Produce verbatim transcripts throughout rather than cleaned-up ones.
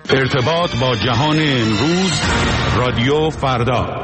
ارتباط با جهان امروز، رادیو فردا.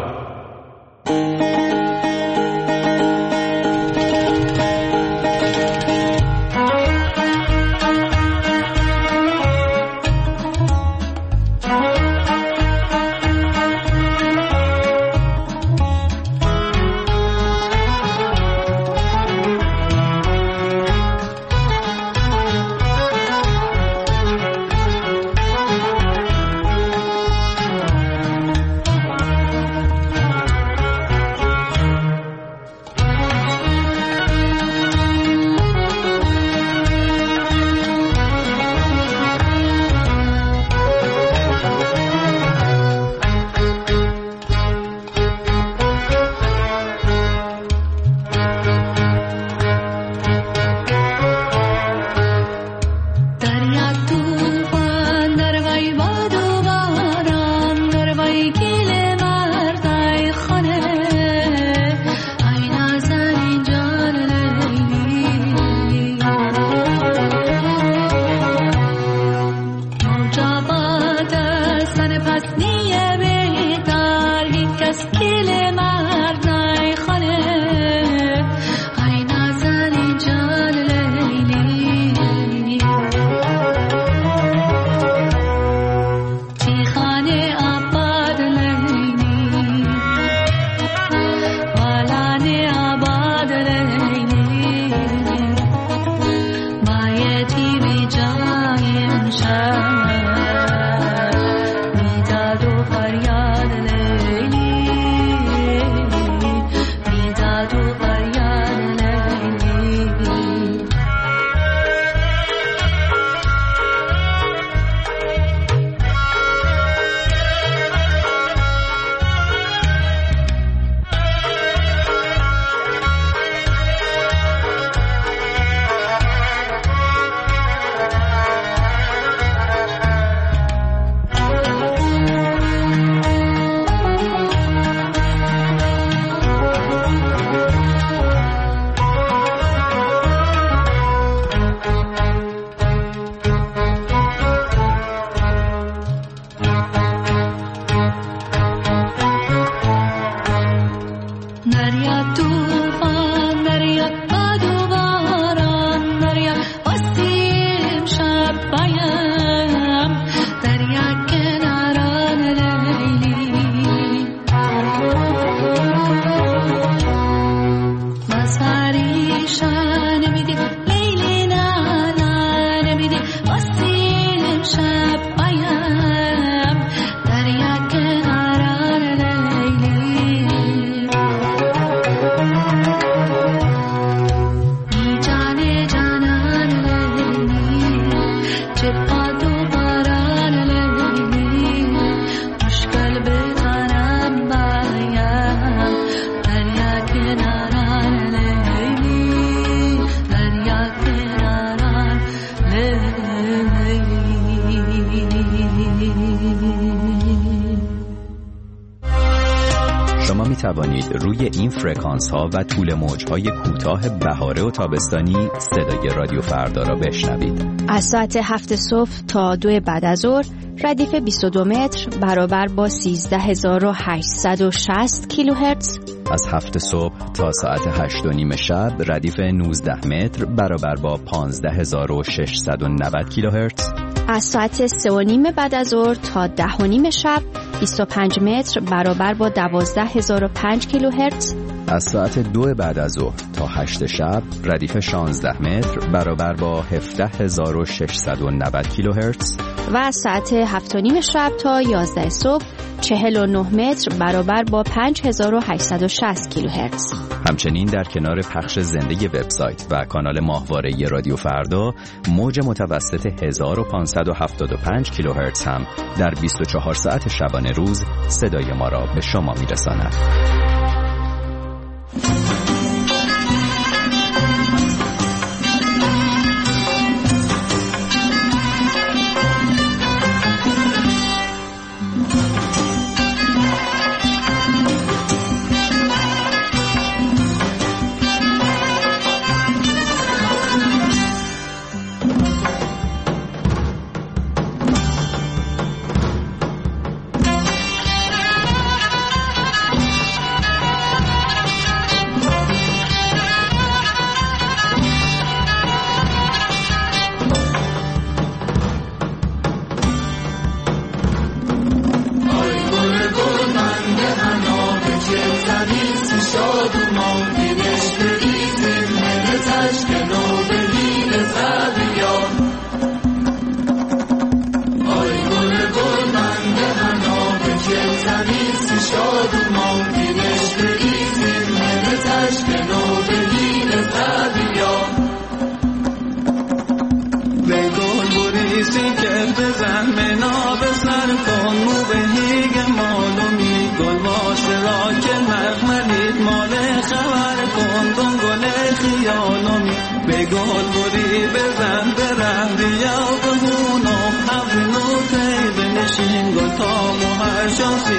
توانید روی این فرکانس ها و طول موج های کوتاه بهاره و تابستانی صدای رادیو فردا را بشنوید. از ساعت هفت صبح تا دو بعد از ظهر ردیف بیست و دو متر برابر با سیزده هزار و هشتصد و شصت کیلوهرتز. از هفت صبح تا ساعت هشت و نیم شب ردیف نوزده متر برابر با پانزده هزار و ششصد و نود کیلوهرتز. از ساعت سه و نیم بعد از ظهر تا ده و نیم شب بیست و پنج متر برابر با دوازده هزار و پنج کیلوهرتز. از ساعت دو بعد از ظهر تا هشت شب ردیف شانزده متر برابر با هفده هزار و ششصد و نود کیلوهرتز. و از ساعت هفت و نیم شب تا یازده صبح چهل و نه متر برابر با پنج هزار و هشتصد و شصت کیلوهرتز. همچنین در کنار پخش زنده وبسایت و کانال ماهواره رادیو فردا، موج متوسط هزار و پانصد و هفتاد و پنج کیلوهرتز هم در بیست و چهار ساعت شبانه روز صدای ما را به شما میرساند.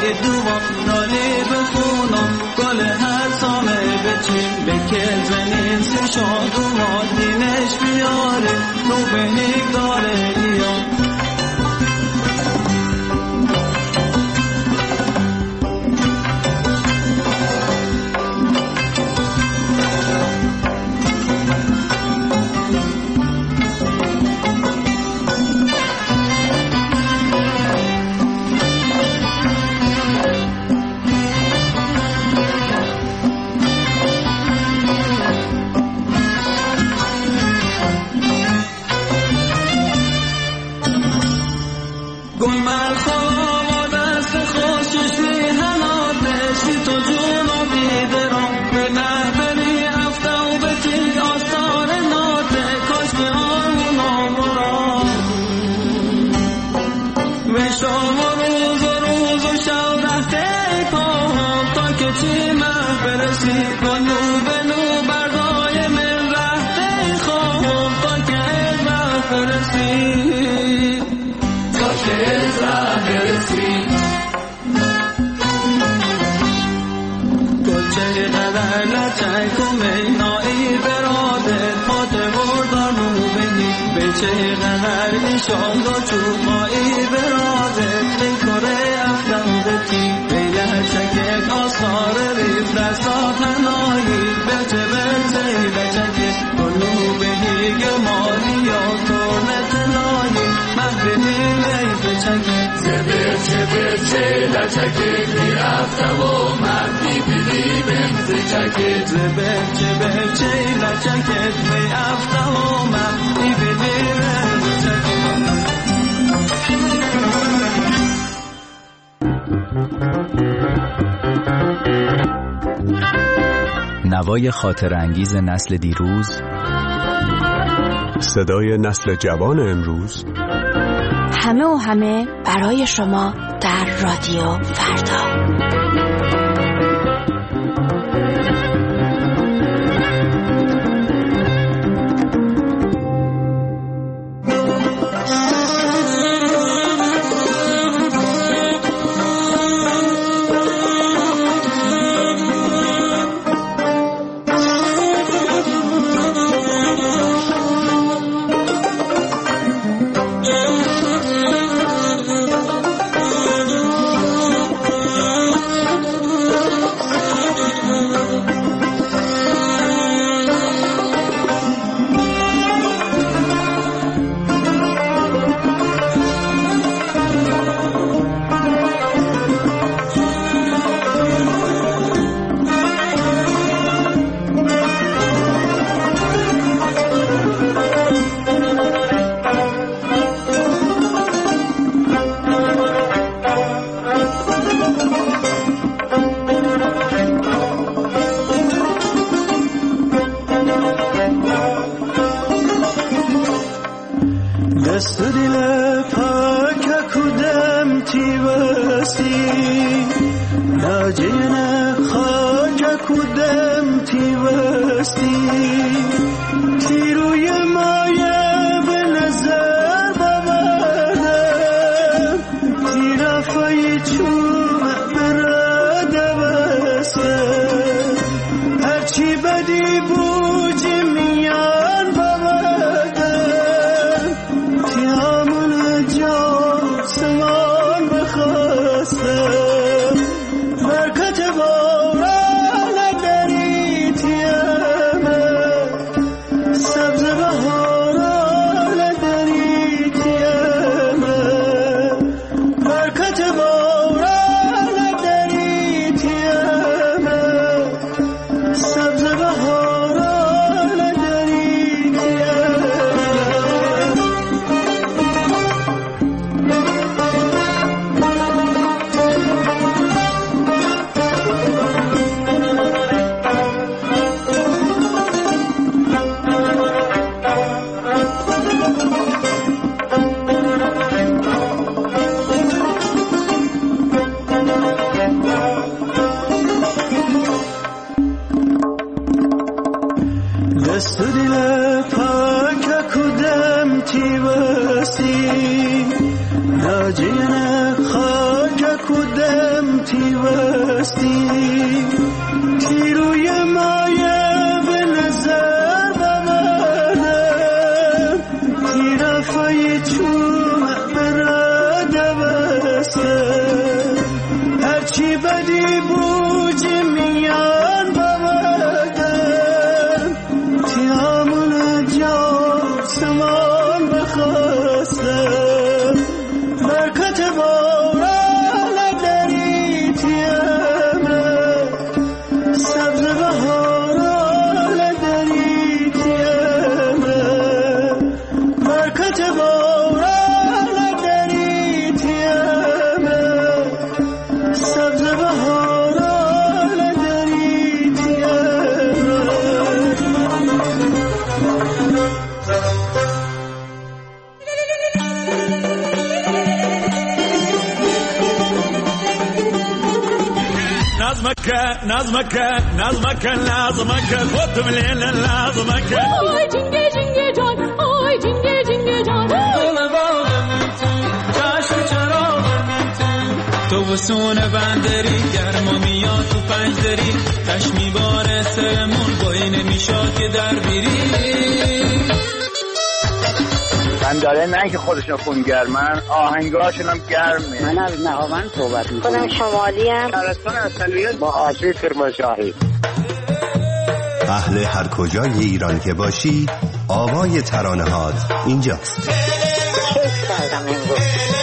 دوام نالی بخونم گل هر سامه بچین بکل زنین سی شاد و مادینش بیاره رو به نگاره بیان چقدر ایشالله چوبایی براده این کره افتم بتی بیله چکت آثار ریف دستا تنایی بچه بچه بچکت کنو بهی گمالی یا تورنت نایی محبیلی لی بچکت زبچه بچه لچکت می افتم و مردی بیلی بمزی چکت زبچه بچه لچکت می افتم و مردی بیلی نوای خاطر انگیز نسل دیروز، صدای نسل جوان امروز، همه و همه برای شما در رادیو فردا. دست دل پاک کدام تیوستی ناجین خاک کدام تیوستی تیروی مایه به نظر ببردم تیرافای چوم براده بسته هرچی بدی بوجی میان ببردم تیامون جا سمان بخواسته برکت باران دری تیامه سبز بهاران دری تیامه برکت باران دری تیامه سبز بهاران دری تیامه دست دل پاک کدام تیوستی ناجین خاک نکودم تیوستی تیروی مایه به نظر ببردم تیرفای چون براده بستم هرچی بدی بوجی میان ببردم تیامون جا سمان بخواستم برکت باران دری تیمه سبز بهاران دری تیمه برکت باران دری تیمه سبز بهاران دری تیمه نظمك نظمك نظمك نظمك خد من نظمك آی جنگه جنگه جان آی جنگه جنگه جان گل باغ من تو چشم چراغ من تو تو وسون بندری گرما میاد تو پنج دری تش میباره سرمون بایی نمیشاد که در بیری من داره نه که خودشون خونگرمن آهنگاشون هم گرمه. من از نهاوند صحبت میکنم. خودم شمالی ام. شهرستان اصلیت با آشی کرمانشاهی. اهل هر کجای ایران که باشی آوای ترانه‌هات اینجاست. کیف کردم امروز.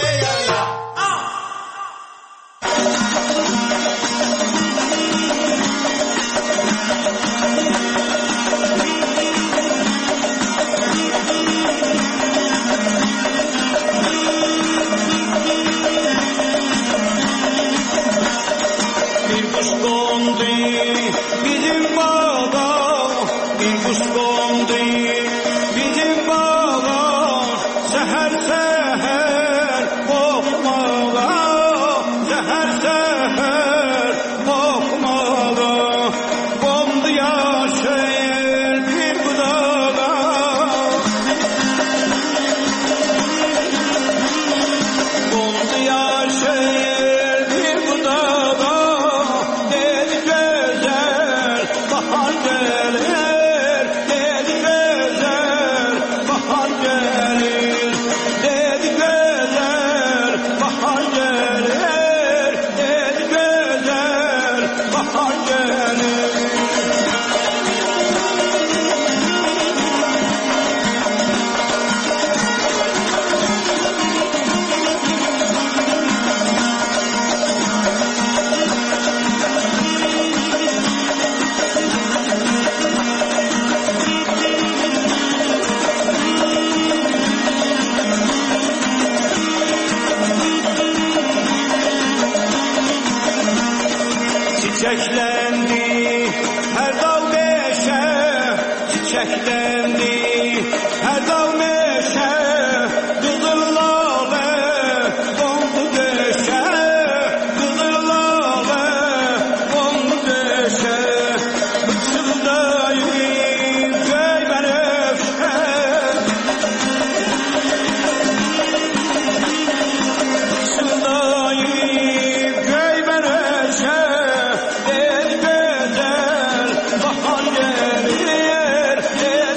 çiçeklendi her dal meşe, çiçeklendi her dal meşe, kızıl lale kondu deşe, kızıl lale kondu deşe, bıçıldayım köy benefşe, bıçıldayım köy benefşe. Yeah.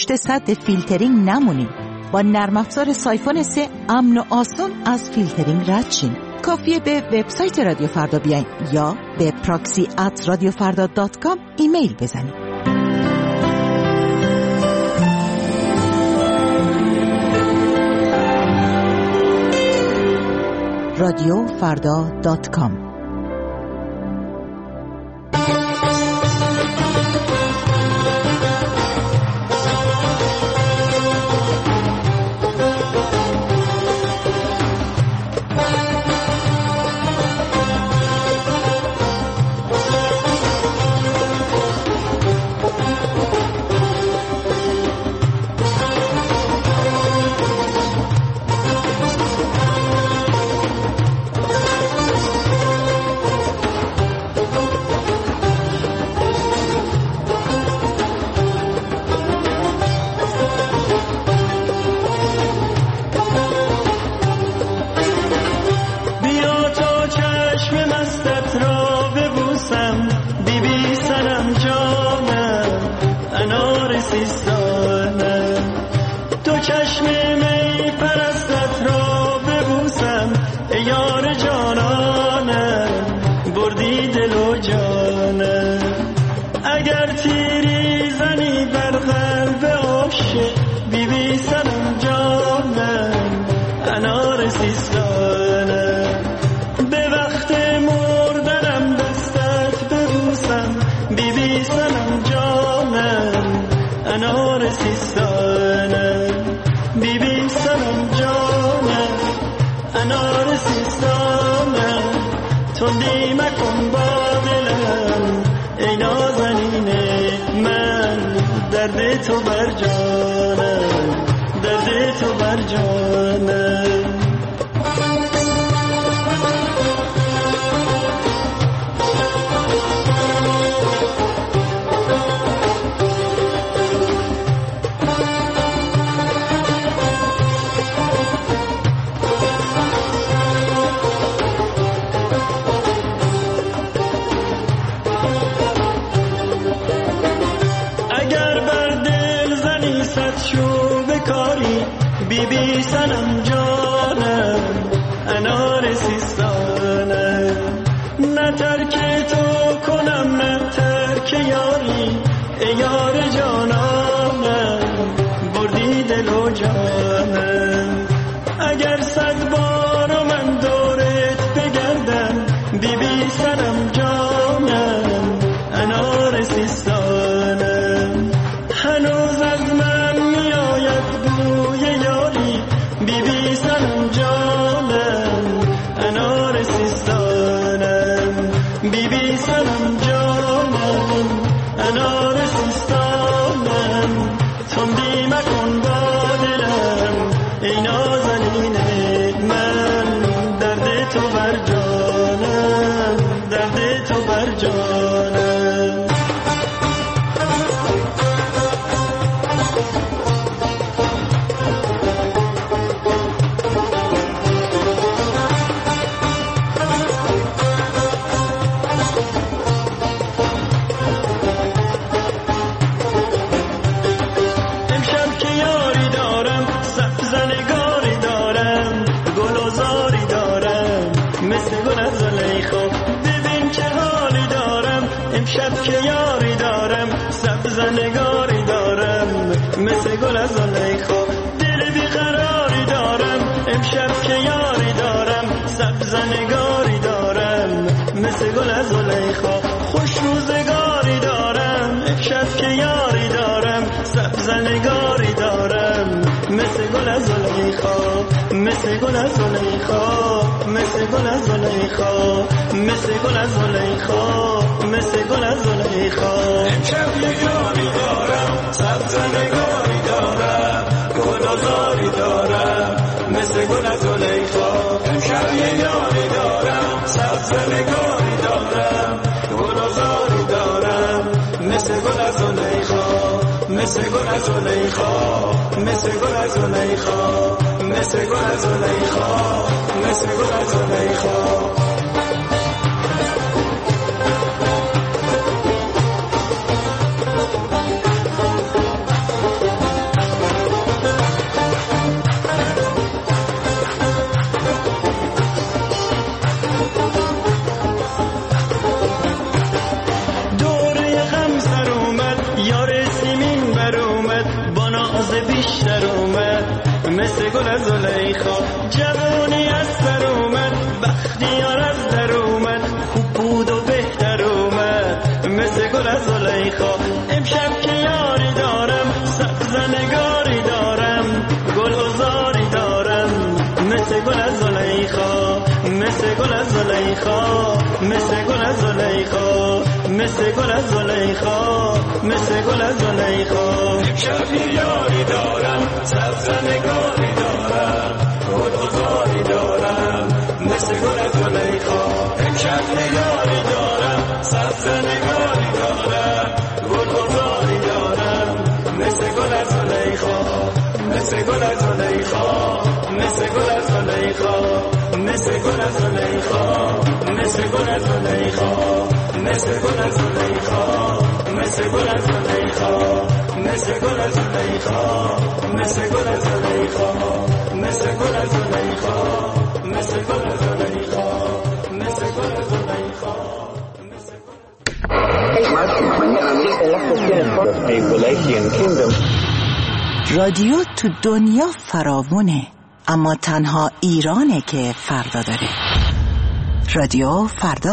پشت سد فیلترینگ نمونید. با نرم افزار سایفون سه امن و آسان از فیلترینگ رد شین. کافیه به وبسایت رادیو فردا بیاین یا به پراکسی ات رادیو فردا دات کام ایمیل بزنید. رادیو فردا دات کام. تو بر جانم، درد تو بر جانم. بی بی سنم جانم انار سیستانم، نه ترک تو کنم نه ترک یاری ای یار جانانم، بردی دل و جانم. اگر صد بار من دورت بگردم بی بی سنم جانم انار سیستانم، هنوز از من میآید بوی یاری بی بی سنم جانم انار سیستانم، بی بی سنم جانم انار سیستانم. تندی مکن با دلم ای نازنین من، درد تو بر جانم، درد تو بر جانم. امشب که یاری دارم سبزنگاری دارم مثل گل از زلیخا، دل بیقراری دارم امشب که یاری دارم سبزنگاری دارم مثل گل از زلیخا، خوش روزگاری دارم امشب که یاری دارم سبزنگاری دارم مثل گل از زلیخا، مثل گل از زلیخا، مثل گل از زلیخا، مثل گل از زلیخا، مثل گل از زلیخا. امشب یه یاری دارم سبزنگاری دارم گلازاری دارم مثل گل از زلیخا، امشب یه یاری دارم سبزنگاری دارم گلازاری دارم مثل گل از زلیخا، مثل گل از زلیخا، مثل گل از زلیخا، مثل گل از زلیخا، مثل گل از زلیخا. مثل گل از زلیخا مثل گل از زلیخا مثل گل از زلیخا مثل گل از زلیخا شبی یاری دارم سبزنگاری دارم گلگذاری دارم مثل گل از زلیخا شبی یاری دارم سبزنگاری دارم گلگذاری دارم مثل گل از زلیخا مثل گل از زلیخا مثل گل از زلیخا مثل گل از زلیخا مثل گل از زلیخا مثل گل از زلیخا مثل گل از زلیخا مثل گل از زلیخا مثل گل از زلیخا مثل گل از زلیخا مثل گل از زلیخا مثل گل از زلیخا رادیو تو دنیا فراوونه، اما تنها ایرانه که فردا داره. رادیو فردا.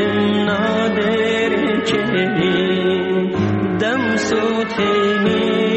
دم سوتنی